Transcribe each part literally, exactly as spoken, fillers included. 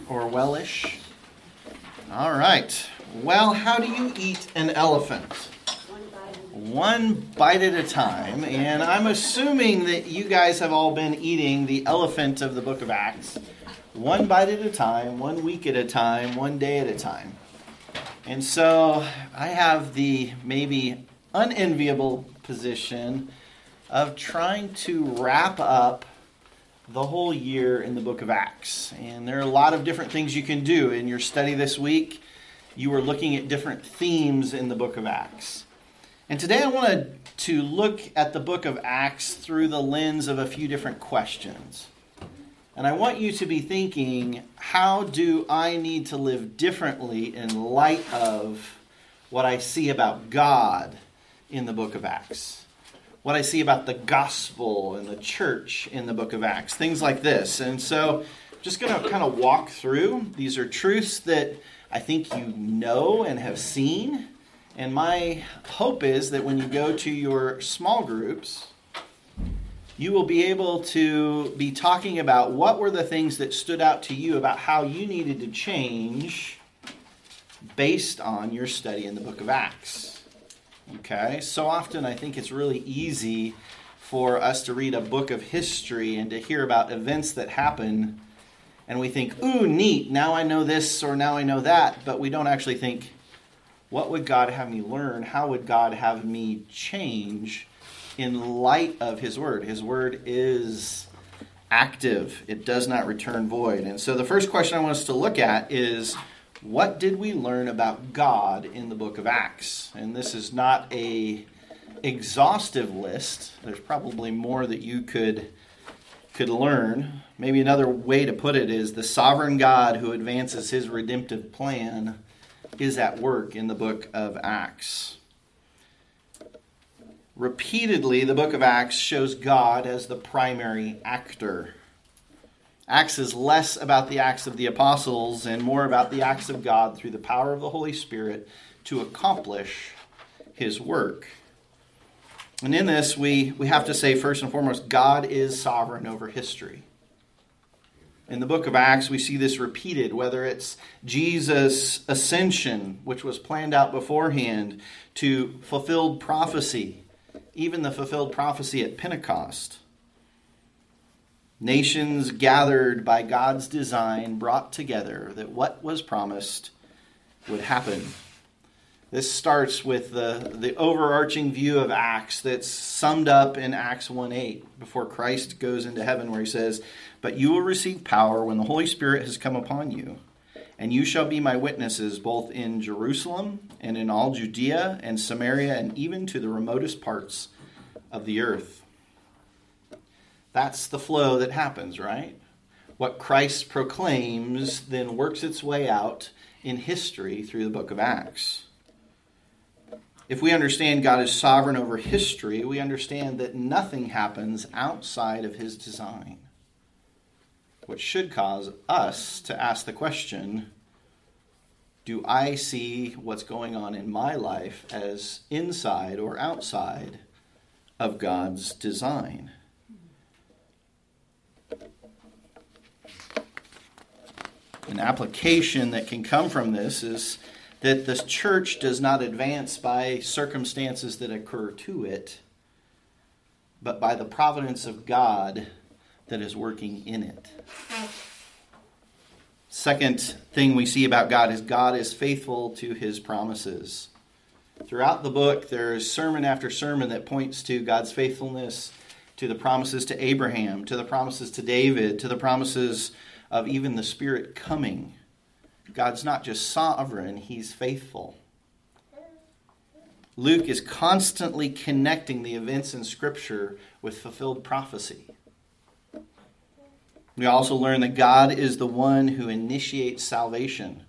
or wellish? All right. Well, how do you eat an elephant? One bite at a time. And I'm assuming that you guys have all been eating the elephant of the book of Acts. One bite at a time, one week at a time, one day at a time. And so I have the maybe unenviable position of trying to wrap up the whole year in the book of Acts. And there are a lot of different things you can do. In your study this week, you were looking at different themes in the book of Acts. And today I wanted to look at the book of Acts through the lens of a few different questions. And I want you to be thinking, how do I need to live differently in light of what I see about God in the book of Acts? What I see about the gospel and the church in the book of Acts, things like this. And so I'm just going to kind of walk through. These are truths that I think you know and have seen. And my hope is that when you go to your small groups, you will be able to be talking about what were the things that stood out to you about how you needed to change based on your study in the book of Acts. Okay, so often I think it's really easy for us to read a book of history and to hear about events that happen, and we think, ooh, neat, now I know this or now I know that, but we don't actually think, what would God have me learn? How would God have me change in light of His Word? His Word is active. It does not return void. And so the first question I want us to look at is, what did we learn about God in the book of Acts? And this is not a exhaustive list. There's probably more that you could, could learn. Maybe another way to put it is the sovereign God who advances His redemptive plan is at work in the book of Acts. Repeatedly, the book of Acts shows God as the primary actor. Acts is less about the acts of the apostles and more about the acts of God through the power of the Holy Spirit to accomplish His work. And in this, we, we have to say, first and foremost, God is sovereign over history. In the book of Acts, we see this repeated, whether it's Jesus' ascension, which was planned out beforehand, to fulfilled prophecy, even the fulfilled prophecy at Pentecost. Nations gathered by God's design, brought together, that what was promised would happen. This starts with the, the overarching view of Acts that's summed up in Acts one eight, before Christ goes into heaven, where He says, "But you will receive power when the Holy Spirit has come upon you, and you shall be my witnesses both in Jerusalem and in all Judea and Samaria and even to the remotest parts of the earth." That's the flow that happens, right? What Christ proclaims then works its way out in history through the book of Acts. If we understand God is sovereign over history, we understand that nothing happens outside of His design, which should cause us to ask the question, do I see what's going on in my life as inside or outside of God's design? An application that can come from this is that the church does not advance by circumstances that occur to it, but by the providence of God that is working in it. Second thing we see about God is God is faithful to His promises. Throughout the book, there is sermon after sermon that points to God's faithfulness, to the promises to Abraham, to the promises to David, to the promises of even the Spirit coming. God's not just sovereign, He's faithful. Luke is constantly connecting the events in Scripture with fulfilled prophecy. We also learn that God is the one who initiates salvation.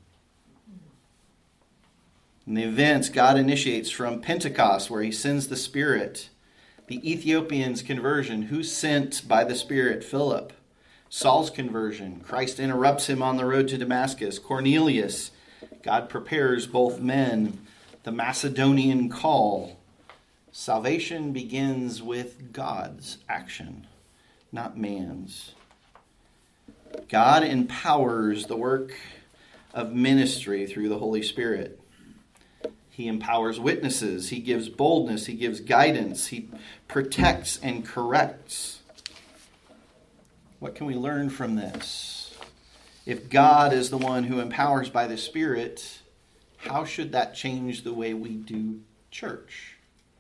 In the events God initiates from Pentecost, where He sends the Spirit, the Ethiopian's conversion, who's sent by the Spirit? Philip. Saul's conversion, Christ interrupts him on the road to Damascus. Cornelius, God prepares both men. The Macedonian call. Salvation begins with God's action, not man's. God empowers the work of ministry through the Holy Spirit. He empowers witnesses. He gives boldness. He gives guidance. He protects and corrects. What can we learn from this? If God is the one who empowers by the Spirit, how should that change the way we do church?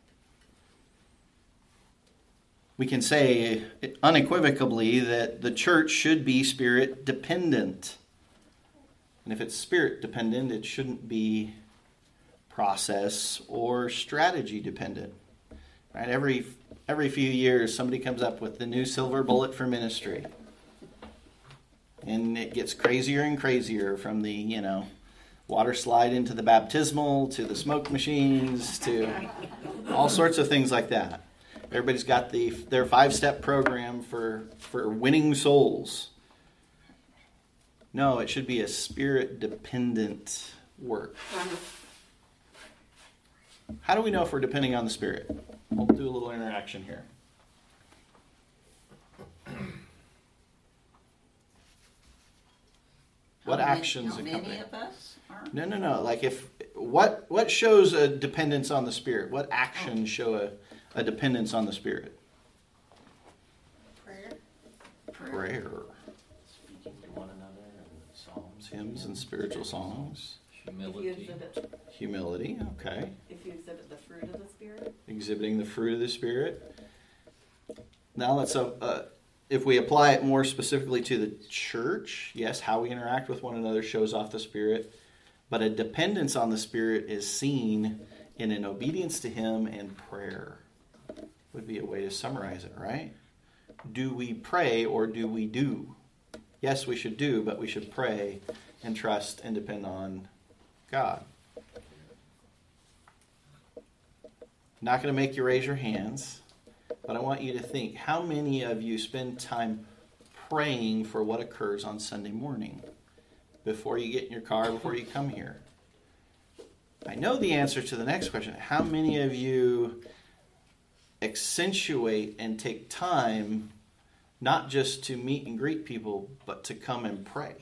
We can say unequivocally that the church should be Spirit dependent. And if it's Spirit dependent, it shouldn't be process or strategy dependent. Right? Every every few years, somebody comes up with the new silver bullet for ministry. And it gets crazier and crazier, from the, you know, water slide into the baptismal, to the smoke machines, to all sorts of things like that. Everybody's got the their five-step program for, for winning souls. No, it should be a Spirit-dependent work. How do we know if we're depending on the Spirit? We'll do a little interaction here. What how actions many, how accompany? many of us are? No, no, no. Like if what what shows a dependence on the Spirit? What actions show a, a dependence on the Spirit? Prayer. Prayer. Speaking to one another in psalms, Hymns and spiritual songs. If you humility. exhibit, Humility, okay. if you exhibit the fruit of the Spirit. Exhibiting the fruit of the Spirit. Now let's, uh, uh, if we apply it more specifically to the church, yes, how we interact with one another shows off the Spirit. But a dependence on the Spirit is seen in an obedience to Him and prayer. Would be a way to summarize it, right? Do we pray or do we do? Yes, we should do, but we should pray and trust and depend on God. Not going to make you raise your hands, but I want you to think, how many of you spend time praying for what occurs on Sunday morning before you get in your car, before you come here? I know the answer to the next question. How many of you accentuate and take time not just to meet and greet people, but to come and pray?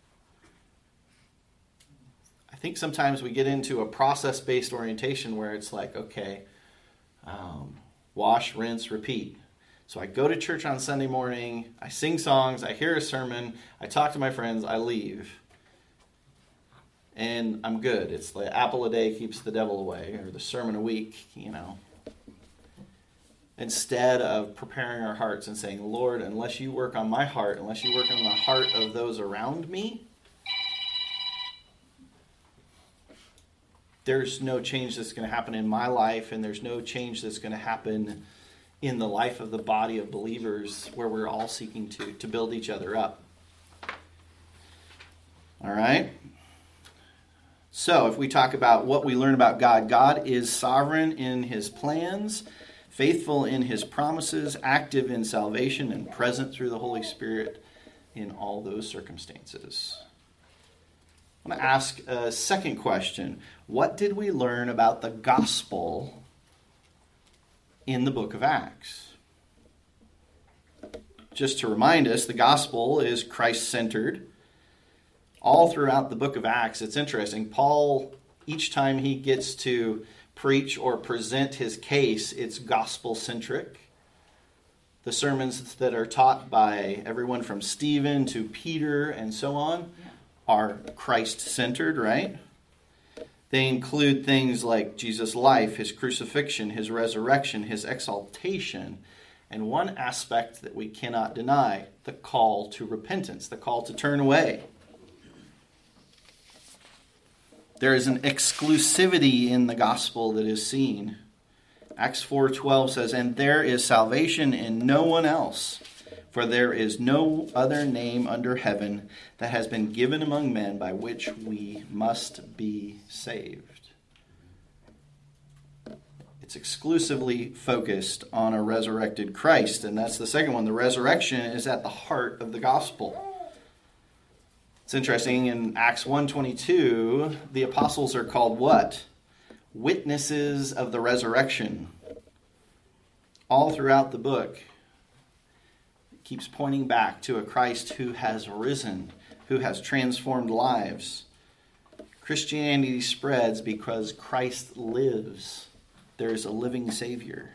I think sometimes we get into a process-based orientation where it's like, okay, um, wash, rinse, repeat. So I go to church on Sunday morning, I sing songs, I hear a sermon, I talk to my friends, I leave. And I'm good. It's the apple a day keeps the devil away, or the sermon a week, you know. Instead of preparing our hearts and saying, Lord, unless you work on my heart, unless you work on the heart of those around me, there's no change that's going to happen in my life, and there's no change that's going to happen in the life of the body of believers where we're all seeking to, to build each other up. All right? So if we talk about what we learn about God, God is sovereign in His plans, faithful in His promises, active in salvation, and present through the Holy Spirit in all those circumstances. I'm going to ask a second question. What did we learn about the gospel in the book of Acts? Just to remind us, the gospel is Christ-centered. All throughout the book of Acts, it's interesting. Paul, each time he gets to preach or present his case, it's gospel-centric. The sermons that are taught by everyone from Stephen to Peter and so on are Christ-centered, right? They include things like Jesus' life, His crucifixion, His resurrection, His exaltation, and one aspect that we cannot deny, the call to repentance, the call to turn away. There is an exclusivity in the gospel that is seen. Acts four twelve says, "And there is salvation in no one else, for there is no other name under heaven that has been given among men by which we must be saved." It's exclusively focused on a resurrected Christ, and that's the second one. The resurrection is at the heart of the gospel. It's interesting, in Acts one twenty-two, the apostles are called what? Witnesses of the resurrection. All throughout the book, keeps pointing back to a Christ who has risen, who has transformed lives. Christianity spreads because Christ lives. There is a living Savior.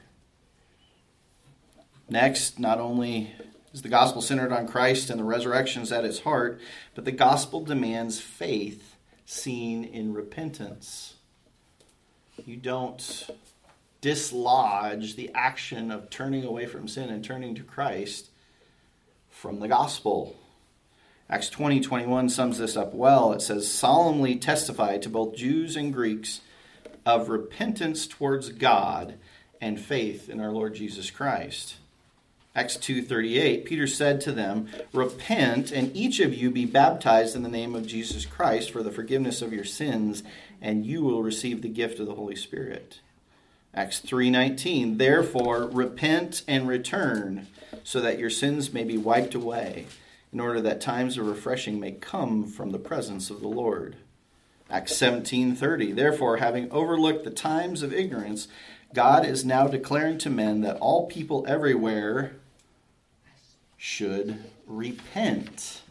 Next, not only is the gospel centered on Christ and the resurrections at its heart, but the gospel demands faith seen in repentance. You don't dislodge the action of turning away from sin and turning to Christ from the gospel. Acts twenty twenty-one sums this up well. It says, solemnly testify to both Jews and Greeks of repentance towards God and faith in our Lord Jesus Christ. Acts two thirty-eight, Peter said to them, repent and each of you be baptized in the name of Jesus Christ for the forgiveness of your sins, and you will receive the gift of the Holy Spirit. Acts three nineteen, therefore repent and return so that your sins may be wiped away, in order that times of refreshing may come from the presence of the Lord. Acts seventeen thirty, therefore having overlooked the times of ignorance, God is now declaring to men that all people everywhere should repent.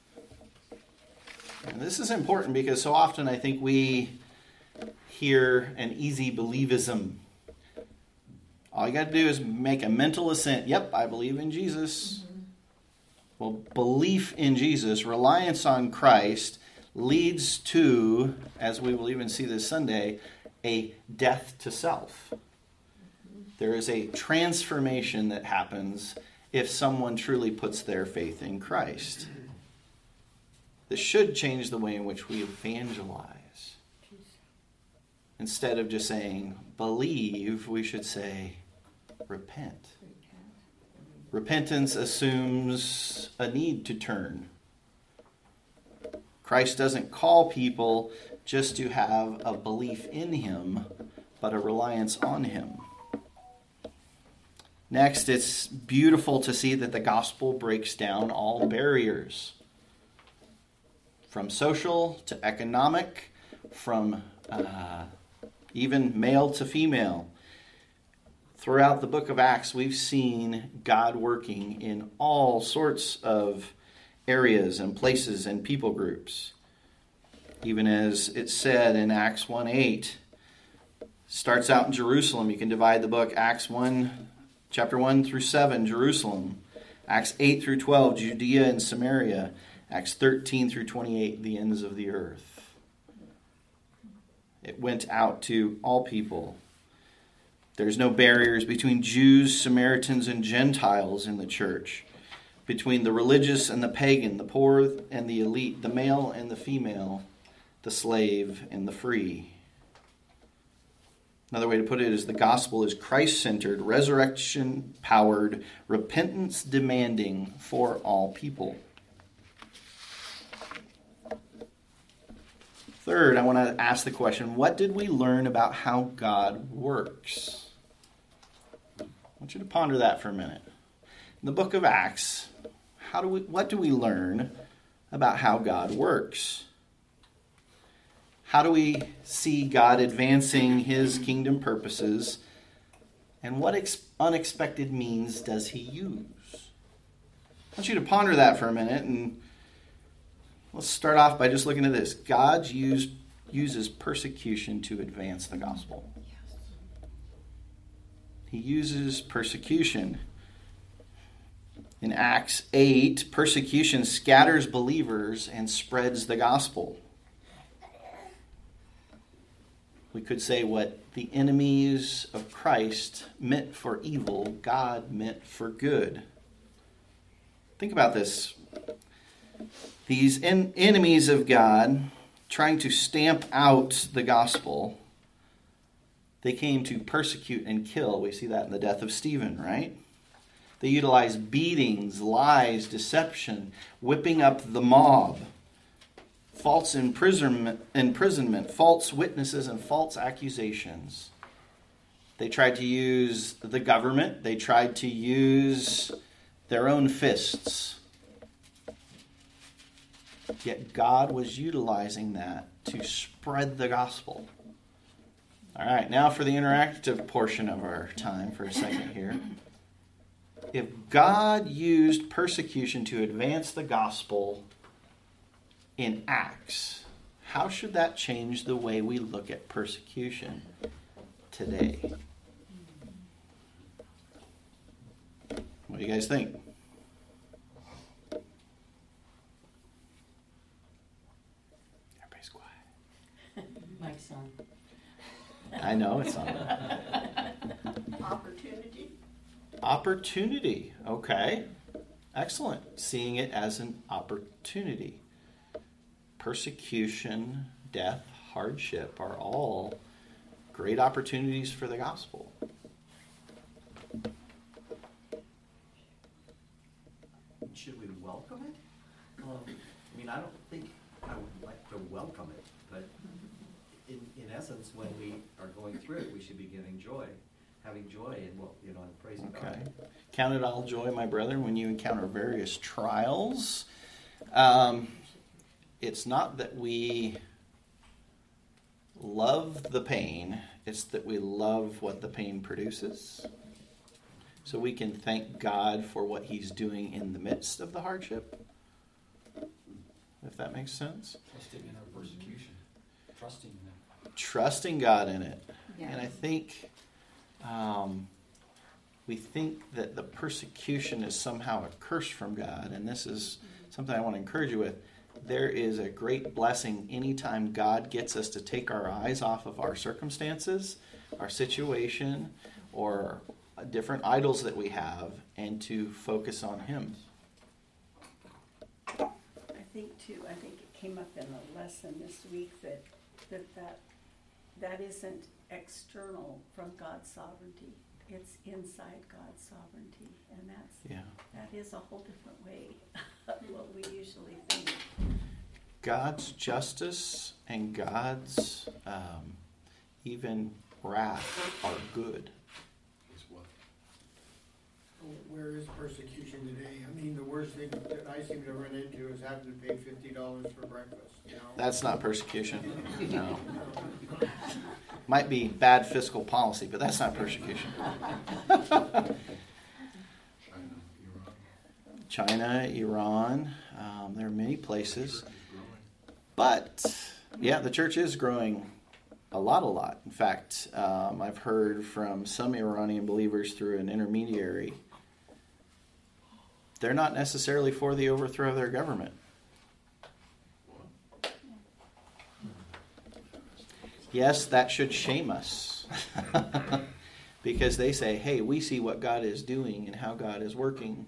And this is important because so often I think we hear an easy believism. All you got to do is make a mental assent. Yep, I believe in Jesus. Mm-hmm. Well, belief in Jesus, reliance on Christ, leads to, as we will even see this Sunday, a death to self. Mm-hmm. There is a transformation that happens if someone truly puts their faith in Christ. This should change the way in which we evangelize. Instead of just saying, believe, we should say, repent. Repentance assumes a need to turn. Christ doesn't call people just to have a belief in him, but a reliance on him. Next, it's beautiful to see that the gospel breaks down all barriers. From social to economic, from uh, even male to female. Throughout the book of Acts, we've seen God working in all sorts of areas and places and people groups. Even as it said in Acts one eight, starts out in Jerusalem. You can divide the book Acts one, chapter one through seven, Jerusalem. Acts eight through twelve, Judea and Samaria. Acts thirteen through twenty-eight, the ends of the earth. It went out to all people. There's no barriers between Jews, Samaritans, and Gentiles in the church. Between the religious and the pagan, the poor and the elite, the male and the female, the slave and the free. Another way to put it is the gospel is Christ-centered, resurrection-powered, repentance-demanding for all people. Third, I want to ask the question, what did we learn about how God works? I want you to ponder that for a minute. In the book of Acts, how do we, what do we learn about how God works? How do we see God advancing his kingdom purposes? And what ex- unexpected means does he use? I want you to ponder that for a minute, and let's start off by just looking at this. God used, uses persecution to advance the gospel. Yes. He uses persecution. In Acts eight, persecution scatters believers and spreads the gospel. We could say what the enemies of Christ meant for evil, God meant for good. Think about this. These en- enemies of God, trying to stamp out the gospel, they came to persecute and kill. We see that in the death of Stephen, right? They utilized beatings, lies, deception, whipping up the mob, false imprisonment, imprisonment, false witnesses, and false accusations. They tried to use the government. They tried to use their own fists. Yet God was utilizing that to spread the gospel. All right, now for the interactive portion of our time for a second here. if God used persecution to advance the gospel in Acts, how should that change the way we look at persecution today? What do you guys think? Everybody's quiet. Mike's on. I know it's on. Opportunity. Opportunity. Okay. Excellent. Seeing it as an opportunity. Persecution, death, hardship are all great opportunities for the gospel. Should we welcome it? Well, I mean, I don't think I would like to welcome it, but in, in essence, when we are going through it, we should be giving joy, having joy in what, you know, and praising Okay. God. Count it all joy, my brethren, when you encounter various trials. Um, it's not that we love the pain, it's that we love what the pain produces. So we can thank God for what he's doing in the midst of the hardship. If that makes sense. Trusting in our persecution. Trusting in it. Trusting God in it. Yeah. And I think um, we think that the persecution is somehow a curse from God. And this is something I want to encourage you with. There is a great blessing anytime God gets us to take our eyes off of our circumstances, our situation, or different idols that we have, and to focus on him. I think too, I think it came up in the lesson this week that that that, that isn't external from God's sovereignty. It's inside God's sovereignty. And that's Yeah. that is a whole different way of what we usually think. God's justice and God's um, even wrath are good. Where is persecution today? I mean, the worst thing that I seem to run into is having to pay fifty dollars for breakfast, you know? That's not persecution. No. Might be bad fiscal policy, but that's not persecution. China, Iran, um, there are many places. But, yeah, the church is growing a lot, a lot. In fact, um, I've heard from some Iranian believers through an intermediary, they're not necessarily for the overthrow of their government. Yes, that should shame us. Because they say, hey, we see what God is doing and how God is working.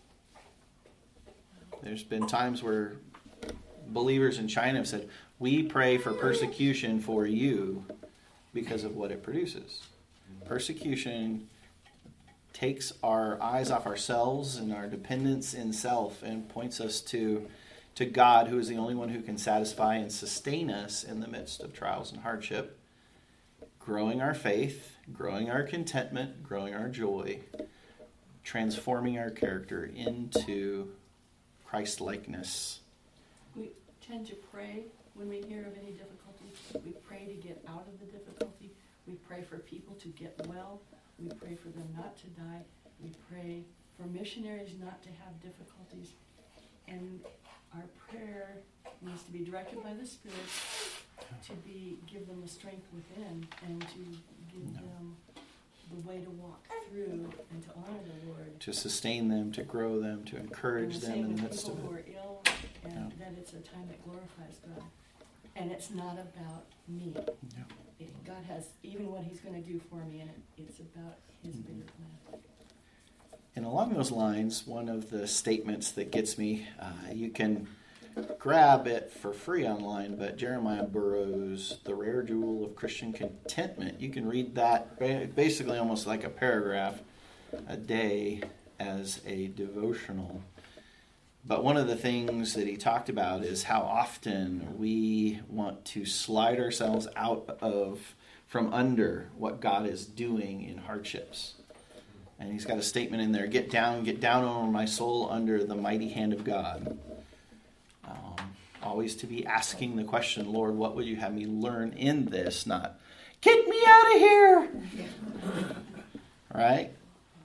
There's been times where believers in China have said, we pray for persecution for you because of what it produces. Persecution takes our eyes off ourselves and our dependence in self and points us to, to God, who is the only one who can satisfy and sustain us in the midst of trials and hardship, growing our faith, growing our contentment, growing our joy, transforming our character into Christ-likeness. We tend to pray when we hear of any difficulty. We pray to get out of the difficulty. We pray for people to get well. We pray for them not to die. We pray for missionaries not to have difficulties. And our prayer needs to be directed by the Spirit to be give them the strength within and to give No. them the way to walk through and to honor the Lord. To sustain them, to grow them, to encourage And the them same in the with midst people of who it. are ill, and Yeah. that it's a time that glorifies God. And it's not about me. Yeah. It- God has even what he's going to do for me, and it, it's about his Mhm. bigger plan. And along those lines, one of the statements that gets me, uh, you can grab it for free online, but Jeremiah Burroughs, The Rare Jewel of Christian Contentment, you can read that ba- basically almost like a paragraph a day as a devotional. But one of the things that he talked about is how often we want to slide ourselves out of, from under what God is doing in hardships. And he's got a statement in there, get down, get down over my soul under the mighty hand of God. Um, always to be asking the question, Lord, what would you have me learn in this? Not, get me out of here! Right?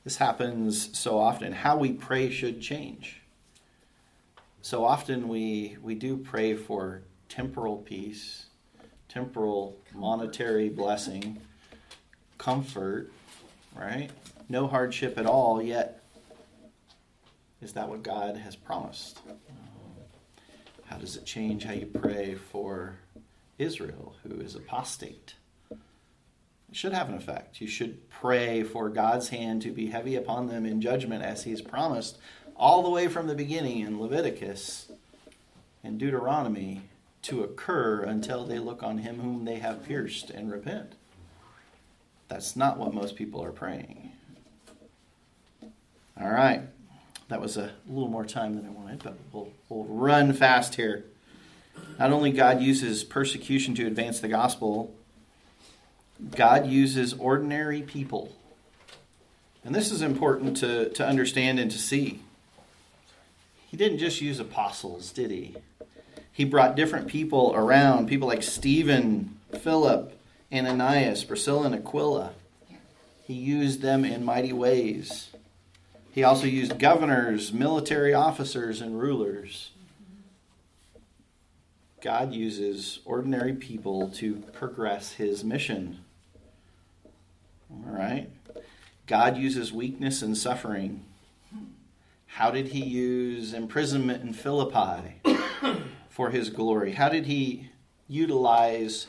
This happens so often. How we pray should change. So often we we do pray for temporal peace, temporal monetary blessing, comfort, right? No hardship at all, yet is that what God has promised? How does it change how you pray for Israel, who is apostate? It should have an effect. You should pray for God's hand to be heavy upon them in judgment as he's promised all the way from the beginning in Leviticus and Deuteronomy to occur until they look on him whom they have pierced and repent. That's not what most people are praying. All right. That was a little more time than I wanted, but we'll, we'll run fast here. Not only God uses persecution to advance the gospel, God uses ordinary people. And this is important to, to understand and to see. He didn't just use apostles, did he? He brought different people around, people like Stephen, Philip, Ananias, Priscilla, and Aquila. He used them in mighty ways. He also used governors, military officers, and rulers. God uses ordinary people to progress his mission. All right. God uses weakness and suffering. How did he use imprisonment in Philippi for his glory? How did he utilize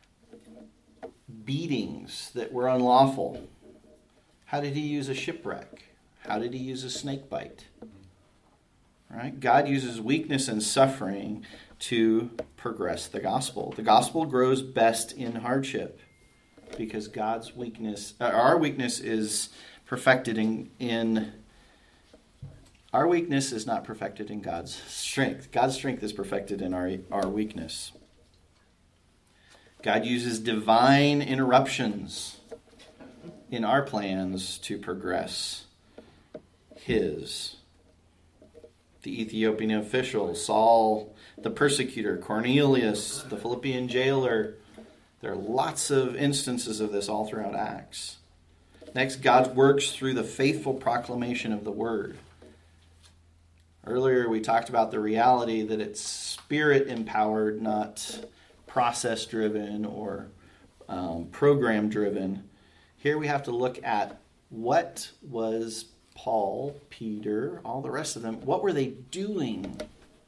beatings that were unlawful? How did he use a shipwreck? How did he use a snake bite? Right? God uses weakness and suffering to progress the gospel. The gospel grows best in hardship because God's weakness, uh, our weakness is perfected in, in, our weakness is not perfected in God's strength. God's strength is perfected in our, our weakness. God uses divine interruptions in our plans to progress his. The Ethiopian official, Saul, the persecutor, Cornelius, the Philippian jailer. There are lots of instances of this all throughout Acts. Next, God works through the faithful proclamation of the word. Earlier we talked about the reality that it's spirit-empowered, not process-driven or um, program-driven. Here we have to look at what was Paul, Peter, all the rest of them, what were they doing?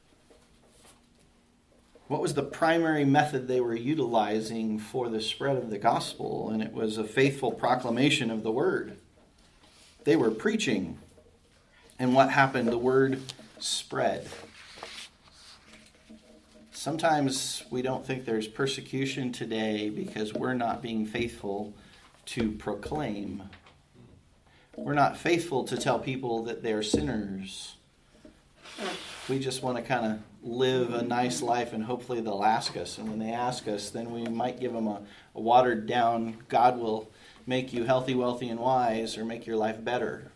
What was the primary method they were utilizing for the spread of the gospel? And it was a faithful proclamation of the word. They were preaching. And what happened? The word spread. Sometimes we don't think there's persecution today because we're not being faithful to proclaim. We're not faithful to tell people that they're sinners. We just want to kind of live a nice life and hopefully they'll ask us. And when they ask us, then we might give them a, a watered down, God will make you healthy, wealthy, and wise, or make your life better.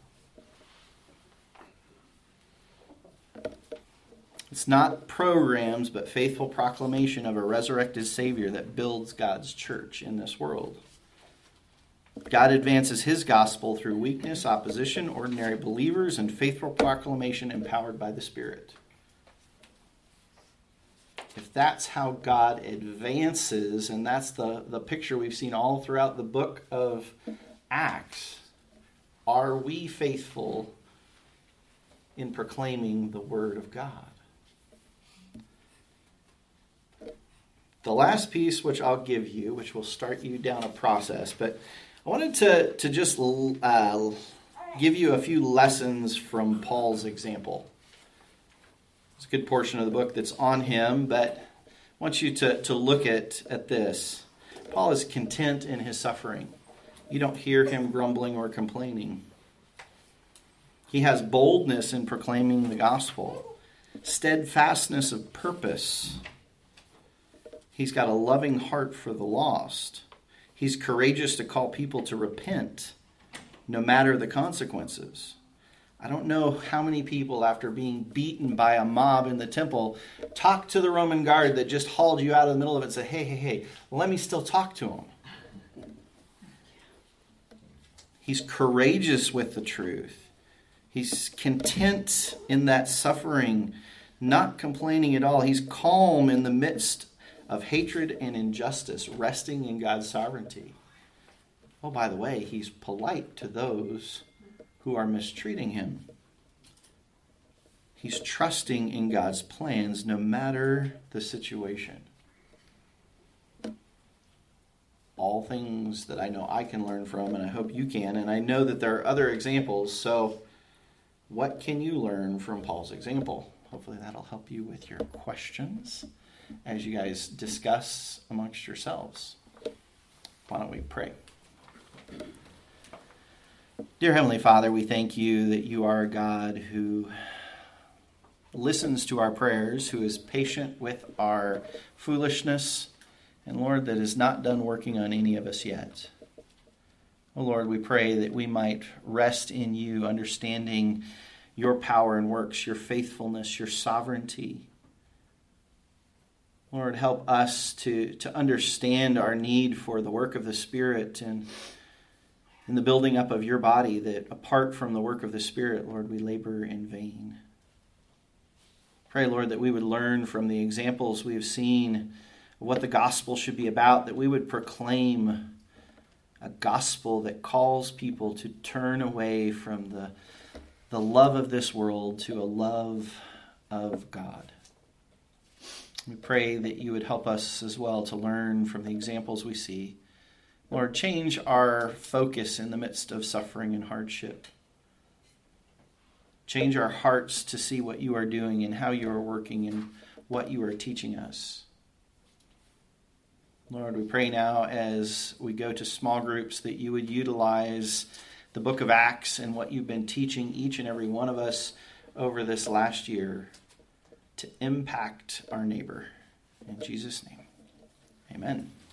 It's not programs, but faithful proclamation of a resurrected Savior that builds God's church in this world. God advances his gospel through weakness, opposition, ordinary believers, and faithful proclamation empowered by the Spirit. If that's how God advances, and that's the, the picture we've seen all throughout the book of Acts, are we faithful in proclaiming the Word of God? The last piece which I'll give you, which will start you down a process, but I wanted to, to just uh, give you a few lessons from Paul's example. It's a good portion of the book that's on him, but I want you to, to look at, at this. Paul is content in his suffering. You don't hear him grumbling or complaining. He has boldness in proclaiming the gospel, steadfastness of purpose. He's got a loving heart for the lost. He's courageous to call people to repent, no matter the consequences. I don't know how many people, after being beaten by a mob in the temple, talk to the Roman guard that just hauled you out of the middle of it and say, hey, hey, hey, let me still talk to him. He's courageous with the truth. He's content in that suffering, not complaining at all. He's calm in the midst of hatred and injustice, resting in God's sovereignty. Oh, by the way, he's polite to those who are mistreating him. He's trusting in God's plans no matter the situation. All things that I know I can learn from, and I hope you can, and I know that there are other examples, so what can you learn from Paul's example? Hopefully that'll help you with your questions as you guys discuss amongst yourselves. Why don't we pray? Dear Heavenly Father, we thank you that you are a God who listens to our prayers, who is patient with our foolishness, and Lord, that is not done working on any of us yet. Oh Lord, we pray that we might rest in you, understanding your power and works, your faithfulness, your sovereignty. Lord, help us to, to understand our need for the work of the Spirit and in the building up of your body, that apart from the work of the Spirit, Lord, we labor in vain. Pray, Lord, that we would learn from the examples we have seen of what the gospel should be about, that we would proclaim a gospel that calls people to turn away from the, the love of this world to a love of God. We pray that you would help us as well to learn from the examples we see. Lord, change our focus in the midst of suffering and hardship. Change our hearts to see what you are doing and how you are working and what you are teaching us. Lord, we pray now as we go to small groups that you would utilize the book of Acts and what you've been teaching each and every one of us over this last year to impact our neighbor. In Jesus' name, amen.